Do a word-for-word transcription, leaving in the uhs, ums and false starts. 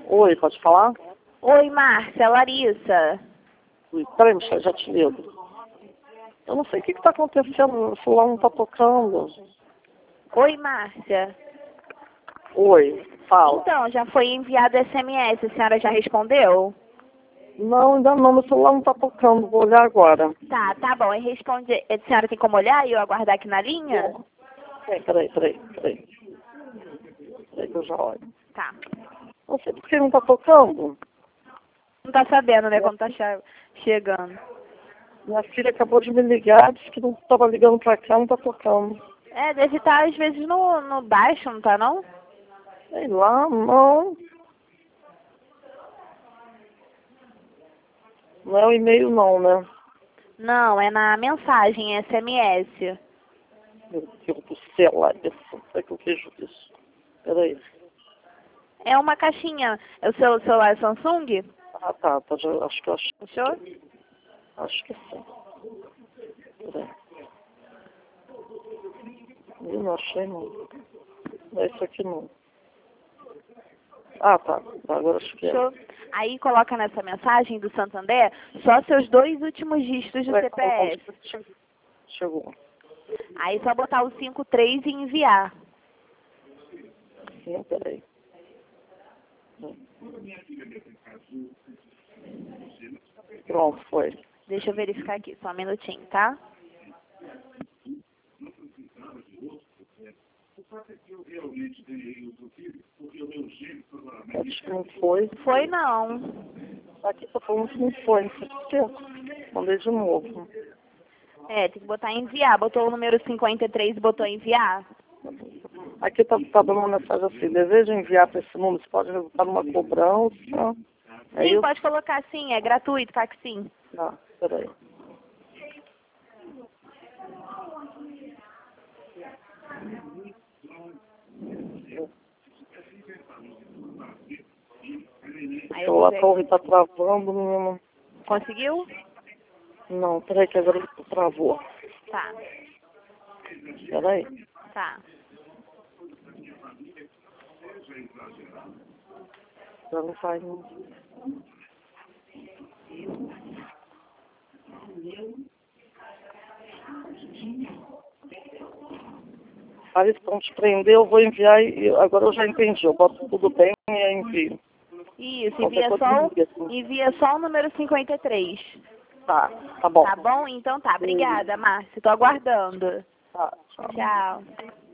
Oi, pode falar? Oi, Márcia, Larissa. Ui, peraí, Michel, já te ligo. Eu não sei o que está acontecendo, o celular não está tocando. Oi, Márcia. Oi, fala. Então, já foi enviado S M S, a senhora já respondeu? Não, ainda não, meu celular não está tocando, vou olhar agora. Tá, tá bom. E responde. A senhora tem como olhar e eu aguardar aqui na linha? Peraí, peraí, peraí, peraí. Peraí que eu já olho. Tá. Não sei por que não está tocando. Não tá sabendo, né, quando tá che- chegando. Minha filha acabou de me ligar, disse que não estava ligando para cá, não está tocando. É, deve estar às vezes no, no baixo, não tá não? Sei lá, não. Não é o e-mail não, né? Não, é na mensagem, S M S. Meu Deus do céu, Larissa, será que eu vejo isso? Peraí. É uma caixinha. É o seu celular Samsung? Ah, tá, tá já, acho que eu acho. Fechou? Acho que sim. Peraí. Eu não achei não. Não é isso aqui não. Ah, tá. Tá, agora acho que é. Fechou? Aí coloca nessa mensagem do Santander só seus dois últimos dígitos do Peraí, C P F. chegou. Chegou. Aí só botar o cinco três e enviar. Sim, peraí. Pronto, foi. Deixa eu verificar aqui, só um minutinho, tá? Acho que não foi. Foi não. Aqui tá falando que não foi, não sei porquê. Mandei de novo. É, tem que botar enviar. Botou o número cinquenta e três e botou enviar? Aqui tá, tá dando uma mensagem assim, deseja enviar para esse número, isso pode resultar numa cobrança. É Sim, isso? pode colocar sim, é gratuito, tá que sim. Ah, peraí. Aí O eu vou celular ver. torre tá travando, menino. Conseguiu? Não, peraí que agora ele travou. Tá, Peraí. tá. Já não faz não. Ah, eles vão te prender, eu vou enviar e agora eu já entendi. Eu boto tudo bem e aí envio. Isso, Qualquer envia coisa só, me o- liga, assim. envia só o número cinquenta e três. Tá, tá bom. Tá bom? Então tá. Obrigada, Márcia. Tô aguardando. Tá, tchau. Tchau.